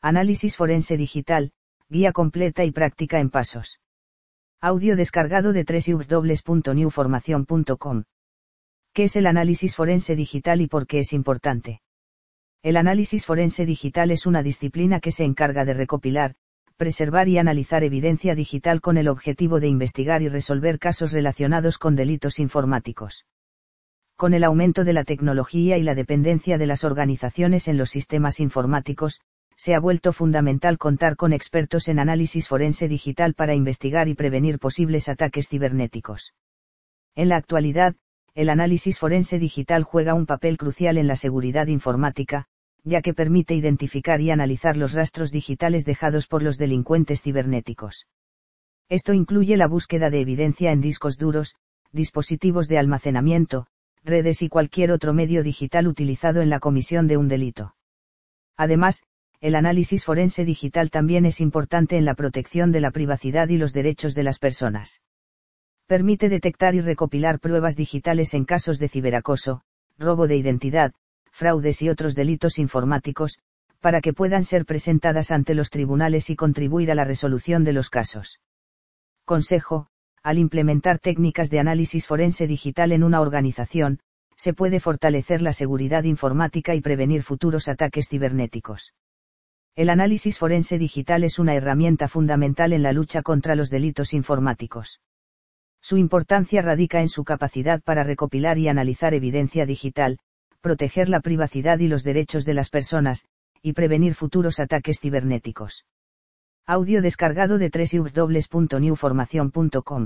Análisis forense digital, guía completa y práctica en pasos. Audio descargado de www.newformacion.com. ¿Qué es el análisis forense digital y por qué es importante? El análisis forense digital es una disciplina que se encarga de recopilar, preservar y analizar evidencia digital con el objetivo de investigar y resolver casos relacionados con delitos informáticos. Con el aumento de la tecnología y la dependencia de las organizaciones en los sistemas informáticos, se ha vuelto fundamental contar con expertos en análisis forense digital para investigar y prevenir posibles ataques cibernéticos. En la actualidad, el análisis forense digital juega un papel crucial en la seguridad informática, ya que permite identificar y analizar los rastros digitales dejados por los delincuentes cibernéticos. Esto incluye la búsqueda de evidencia en discos duros, dispositivos de almacenamiento, redes y cualquier otro medio digital utilizado en la comisión de un delito. Además, el análisis forense digital también es importante en la protección de la privacidad y los derechos de las personas. Permite detectar y recopilar pruebas digitales en casos de ciberacoso, robo de identidad, fraudes y otros delitos informáticos, para que puedan ser presentadas ante los tribunales y contribuir a la resolución de los casos. Consejo: al implementar técnicas de análisis forense digital en una organización, se puede fortalecer la seguridad informática y prevenir futuros ataques cibernéticos. El análisis forense digital es una herramienta fundamental en la lucha contra los delitos informáticos. Su importancia radica en su capacidad para recopilar y analizar evidencia digital, proteger la privacidad y los derechos de las personas, y prevenir futuros ataques cibernéticos. Audio descargado de www.newformacion.com.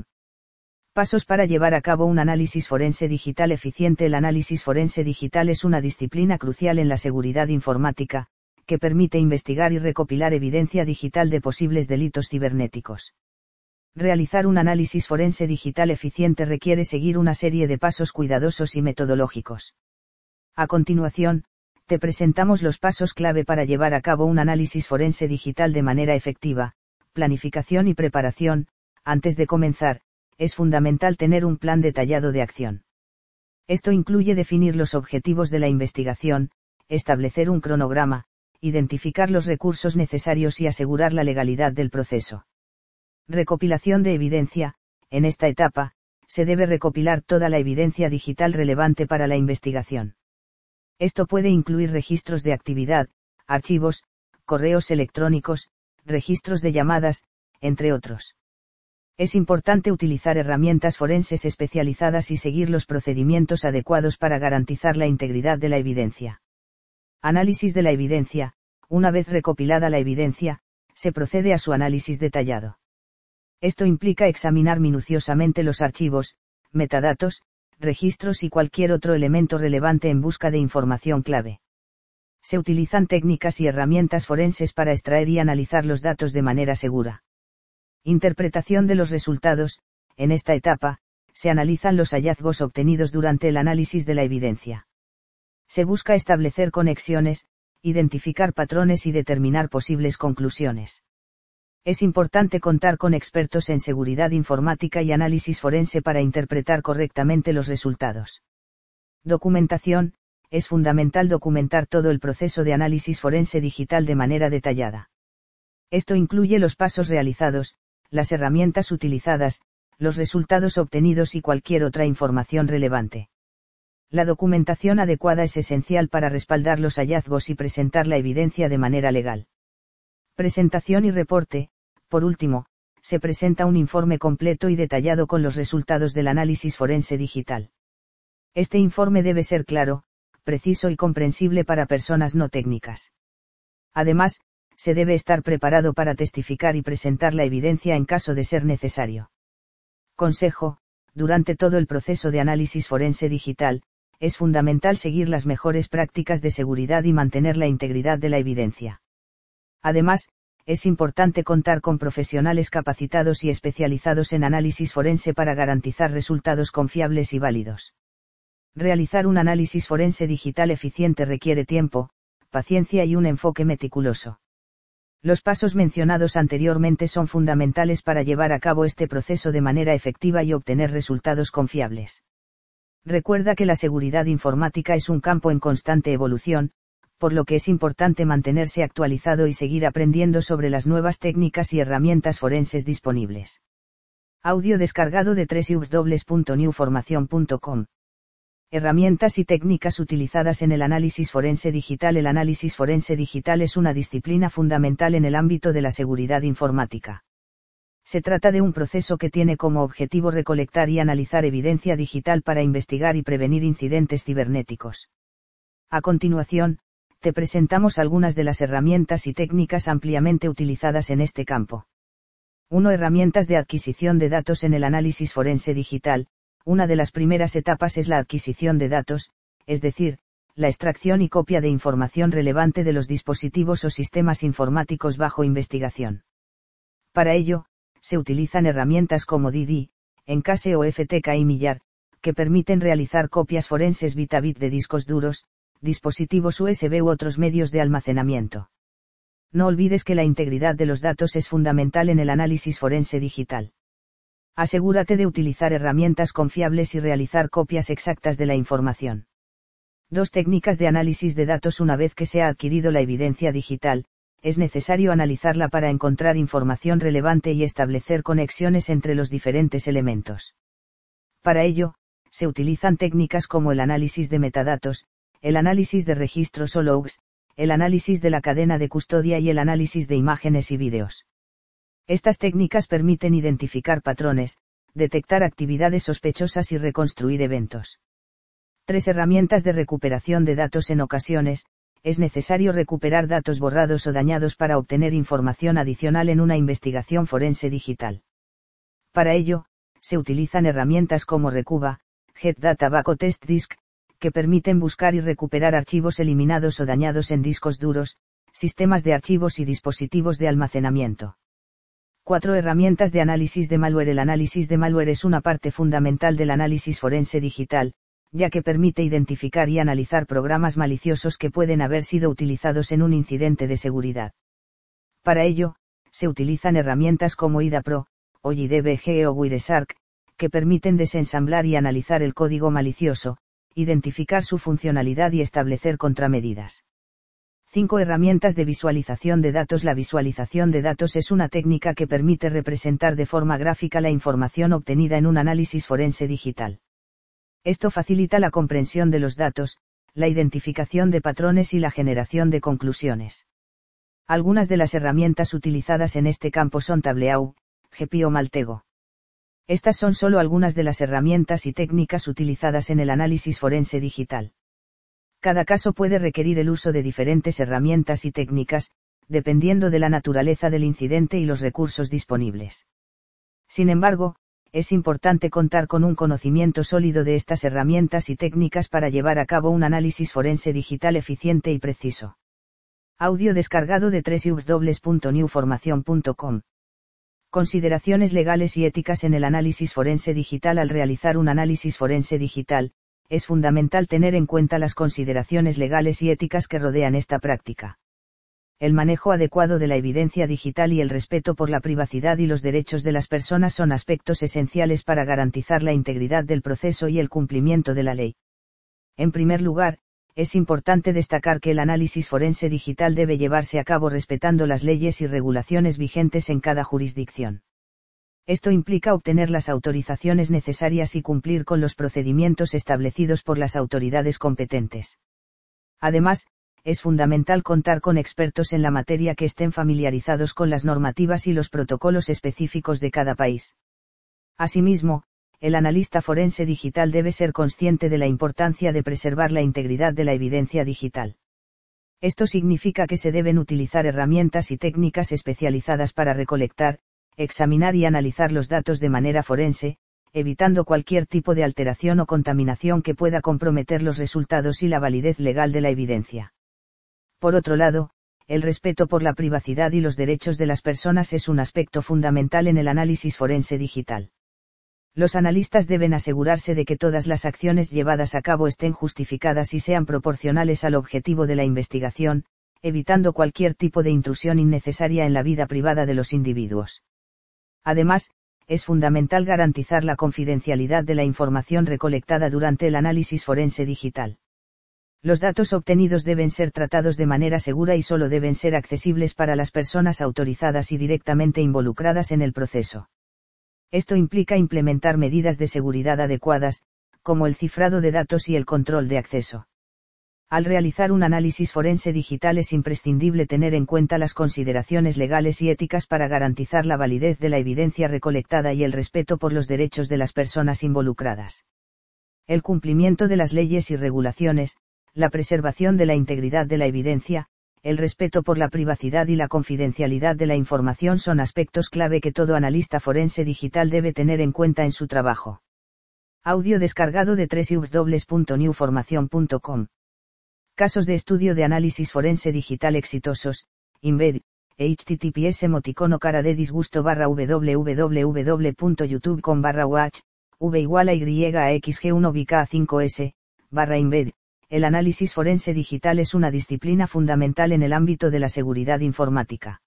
Pasos para llevar a cabo un análisis forense digital eficiente. El análisis forense digital es una disciplina crucial en la seguridad informática, que permite investigar y recopilar evidencia digital de posibles delitos cibernéticos. Realizar un análisis forense digital eficiente requiere seguir una serie de pasos cuidadosos y metodológicos. A continuación, te presentamos los pasos clave para llevar a cabo un análisis forense digital de manera efectiva. Planificación y preparación. Antes de comenzar, es fundamental tener un plan detallado de acción. Esto incluye definir los objetivos de la investigación, establecer un cronograma, identificar los recursos necesarios y asegurar la legalidad del proceso. Recopilación de evidencia. En esta etapa, se debe recopilar toda la evidencia digital relevante para la investigación. Esto puede incluir registros de actividad, archivos, correos electrónicos, registros de llamadas, entre otros. Es importante utilizar herramientas forenses especializadas y seguir los procedimientos adecuados para garantizar la integridad de la evidencia. Análisis de la evidencia. Una vez recopilada la evidencia, se procede a su análisis detallado. Esto implica examinar minuciosamente los archivos, metadatos, registros y cualquier otro elemento relevante en busca de información clave. Se utilizan técnicas y herramientas forenses para extraer y analizar los datos de manera segura. Interpretación de los resultados. En esta etapa, se analizan los hallazgos obtenidos durante el análisis de la evidencia. Se busca establecer conexiones, identificar patrones y determinar posibles conclusiones. Es importante contar con expertos en seguridad informática y análisis forense para interpretar correctamente los resultados. Documentación. Es fundamental documentar todo el proceso de análisis forense digital de manera detallada. Esto incluye los pasos realizados, las herramientas utilizadas, los resultados obtenidos y cualquier otra información relevante. La documentación adecuada es esencial para respaldar los hallazgos y presentar la evidencia de manera legal. Presentación y reporte. Por último, se presenta un informe completo y detallado con los resultados del análisis forense digital. Este informe debe ser claro, preciso y comprensible para personas no técnicas. Además, se debe estar preparado para testificar y presentar la evidencia en caso de ser necesario. Consejo: durante todo el proceso de análisis forense digital, es fundamental seguir las mejores prácticas de seguridad y mantener la integridad de la evidencia. Además, es importante contar con profesionales capacitados y especializados en análisis forense para garantizar resultados confiables y válidos. Realizar un análisis forense digital eficiente requiere tiempo, paciencia y un enfoque meticuloso. Los pasos mencionados anteriormente son fundamentales para llevar a cabo este proceso de manera efectiva y obtener resultados confiables. Recuerda que la seguridad informática es un campo en constante evolución, por lo que es importante mantenerse actualizado y seguir aprendiendo sobre las nuevas técnicas y herramientas forenses disponibles. Audio descargado de www.newformacion.com. Herramientas y técnicas utilizadas en el análisis forense digital. El análisis forense digital es una disciplina fundamental en el ámbito de la seguridad informática. Se trata de un proceso que tiene como objetivo recolectar y analizar evidencia digital para investigar y prevenir incidentes cibernéticos. A continuación, te presentamos algunas de las herramientas y técnicas ampliamente utilizadas en este campo. 1. Herramientas de adquisición de datos en el análisis forense digital. Una de las primeras etapas es la adquisición de datos, es decir, la extracción y copia de información relevante de los dispositivos o sistemas informáticos bajo investigación. Para ello, se utilizan herramientas como DD, Encase o FTK y Millar, que permiten realizar copias forenses bit a bit de discos duros, dispositivos USB u otros medios de almacenamiento. No olvides que la integridad de los datos es fundamental en el análisis forense digital. Asegúrate de utilizar herramientas confiables y realizar copias exactas de la información. 2. Técnicas de análisis de datos. Una vez que se ha adquirido la evidencia digital, es necesario analizarla para encontrar información relevante y establecer conexiones entre los diferentes elementos. Para ello, se utilizan técnicas como el análisis de metadatos, el análisis de registros o logs, el análisis de la cadena de custodia y el análisis de imágenes y vídeos. Estas técnicas permiten identificar patrones, detectar actividades sospechosas y reconstruir eventos. 3. Herramientas de recuperación de datos. En ocasiones, es necesario recuperar datos borrados o dañados para obtener información adicional en una investigación forense digital. Para ello, se utilizan herramientas como Recuva, GetData Back o TestDisk, que permiten buscar y recuperar archivos eliminados o dañados en discos duros, sistemas de archivos y dispositivos de almacenamiento. 4. Herramientas de análisis de malware. El análisis de malware es una parte fundamental del análisis forense digital, ya que permite identificar y analizar programas maliciosos que pueden haber sido utilizados en un incidente de seguridad. Para ello, se utilizan herramientas como IDAPRO, OJDBG o Wireshark, que permiten desensamblar y analizar el código malicioso, identificar su funcionalidad y establecer contramedidas. 5. Herramientas de visualización de datos. La visualización de datos es una técnica que permite representar de forma gráfica la información obtenida en un análisis forense digital. Esto facilita la comprensión de los datos, la identificación de patrones y la generación de conclusiones. Algunas de las herramientas utilizadas en este campo son Tableau, GPI o Maltego. Estas son solo algunas de las herramientas y técnicas utilizadas en el análisis forense digital. Cada caso puede requerir el uso de diferentes herramientas y técnicas, dependiendo de la naturaleza del incidente y los recursos disponibles. Sin embargo, es importante contar con un conocimiento sólido de estas herramientas y técnicas para llevar a cabo un análisis forense digital eficiente y preciso. Audio descargado de www.newformacion.com. Consideraciones legales y éticas en el análisis forense digital. Al realizar un análisis forense digital, es fundamental tener en cuenta las consideraciones legales y éticas que rodean esta práctica. El manejo adecuado de la evidencia digital y el respeto por la privacidad y los derechos de las personas son aspectos esenciales para garantizar la integridad del proceso y el cumplimiento de la ley. En primer lugar, es importante destacar que el análisis forense digital debe llevarse a cabo respetando las leyes y regulaciones vigentes en cada jurisdicción. Esto implica obtener las autorizaciones necesarias y cumplir con los procedimientos establecidos por las autoridades competentes. Además, es fundamental contar con expertos en la materia que estén familiarizados con las normativas y los protocolos específicos de cada país. Asimismo, el analista forense digital debe ser consciente de la importancia de preservar la integridad de la evidencia digital. Esto significa que se deben utilizar herramientas y técnicas especializadas para recolectar, examinar y analizar los datos de manera forense, evitando cualquier tipo de alteración o contaminación que pueda comprometer los resultados y la validez legal de la evidencia. Por otro lado, el respeto por la privacidad y los derechos de las personas es un aspecto fundamental en el análisis forense digital. Los analistas deben asegurarse de que todas las acciones llevadas a cabo estén justificadas y sean proporcionales al objetivo de la investigación, evitando cualquier tipo de intrusión innecesaria en la vida privada de los individuos. Además, es fundamental garantizar la confidencialidad de la información recolectada durante el análisis forense digital. Los datos obtenidos deben ser tratados de manera segura y solo deben ser accesibles para las personas autorizadas y directamente involucradas en el proceso. Esto implica implementar medidas de seguridad adecuadas, como el cifrado de datos y el control de acceso. Al realizar un análisis forense digital es imprescindible tener en cuenta las consideraciones legales y éticas para garantizar la validez de la evidencia recolectada y el respeto por los derechos de las personas involucradas. El cumplimiento de las leyes y regulaciones, la preservación de la integridad de la evidencia, el respeto por la privacidad y la confidencialidad de la información son aspectos clave que todo analista forense digital debe tener en cuenta en su trabajo. Audio descargado de www.newformation.com. Casos de estudio de análisis forense digital exitosos, INVED, https cara de disgusto www.youtube.com/watch, v=yxg1bk5s, /INVED. El análisis forense digital es una disciplina fundamental en el ámbito de la seguridad informática.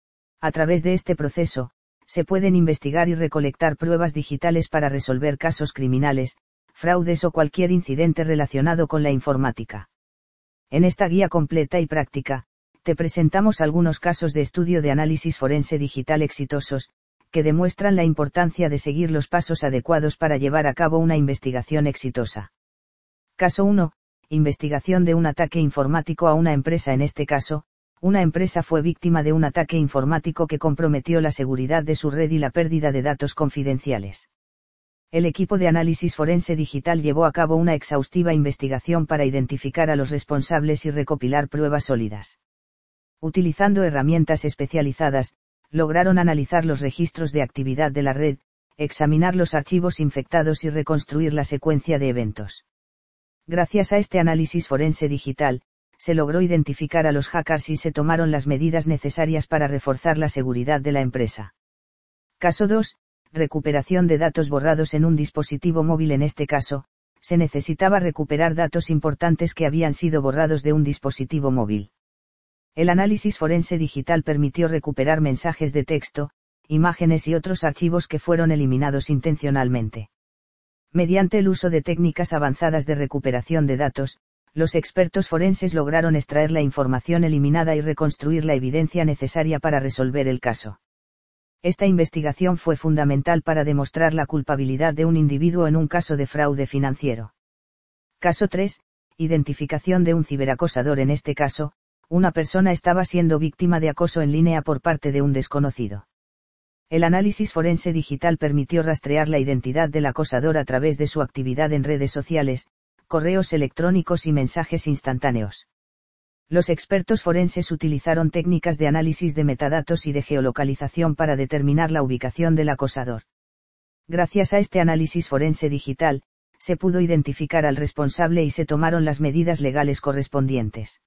A través de este proceso, se pueden investigar y recolectar pruebas digitales para resolver casos criminales, fraudes o cualquier incidente relacionado con la informática. En esta guía completa y práctica, te presentamos algunos casos de estudio de análisis forense digital exitosos, que demuestran la importancia de seguir los pasos adecuados para llevar a cabo una investigación exitosa. Caso 1. Investigación de un ataque informático a una empresa. En este caso, una empresa fue víctima de un ataque informático que comprometió la seguridad de su red y la pérdida de datos confidenciales. El equipo de análisis forense digital llevó a cabo una exhaustiva investigación para identificar a los responsables y recopilar pruebas sólidas. Utilizando herramientas especializadas, lograron analizar los registros de actividad de la red, examinar los archivos infectados y reconstruir la secuencia de eventos. Gracias a este análisis forense digital, se logró identificar a los hackers y se tomaron las medidas necesarias para reforzar la seguridad de la empresa. Caso 2. Recuperación de datos borrados en un dispositivo móvil. En este caso, se necesitaba recuperar datos importantes que habían sido borrados de un dispositivo móvil. El análisis forense digital permitió recuperar mensajes de texto, imágenes y otros archivos que fueron eliminados intencionalmente. Mediante el uso de técnicas avanzadas de recuperación de datos, los expertos forenses lograron extraer la información eliminada y reconstruir la evidencia necesaria para resolver el caso. Esta investigación fue fundamental para demostrar la culpabilidad de un individuo en un caso de fraude financiero. Caso 3. Identificación de un ciberacosador. En este caso, una persona estaba siendo víctima de acoso en línea por parte de un desconocido. El análisis forense digital permitió rastrear la identidad del acosador a través de su actividad en redes sociales, correos electrónicos y mensajes instantáneos. Los expertos forenses utilizaron técnicas de análisis de metadatos y de geolocalización para determinar la ubicación del acosador. Gracias a este análisis forense digital, se pudo identificar al responsable y se tomaron las medidas legales correspondientes.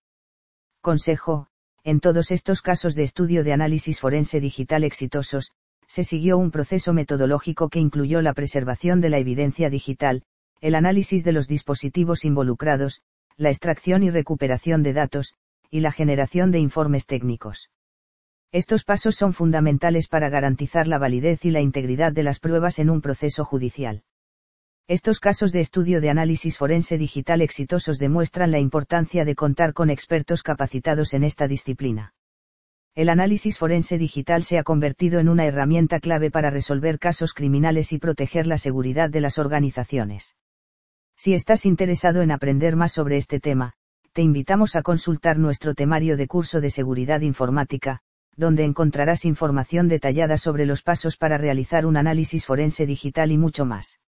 Consejo: en todos estos casos de estudio de análisis forense digital exitosos, se siguió un proceso metodológico que incluyó la preservación de la evidencia digital, el análisis de los dispositivos involucrados, la extracción y recuperación de datos, y la generación de informes técnicos. Estos pasos son fundamentales para garantizar la validez y la integridad de las pruebas en un proceso judicial. Estos casos de estudio de análisis forense digital exitosos demuestran la importancia de contar con expertos capacitados en esta disciplina. El análisis forense digital se ha convertido en una herramienta clave para resolver casos criminales y proteger la seguridad de las organizaciones. Si estás interesado en aprender más sobre este tema, te invitamos a consultar nuestro temario de curso de seguridad informática, donde encontrarás información detallada sobre los pasos para realizar un análisis forense digital y mucho más.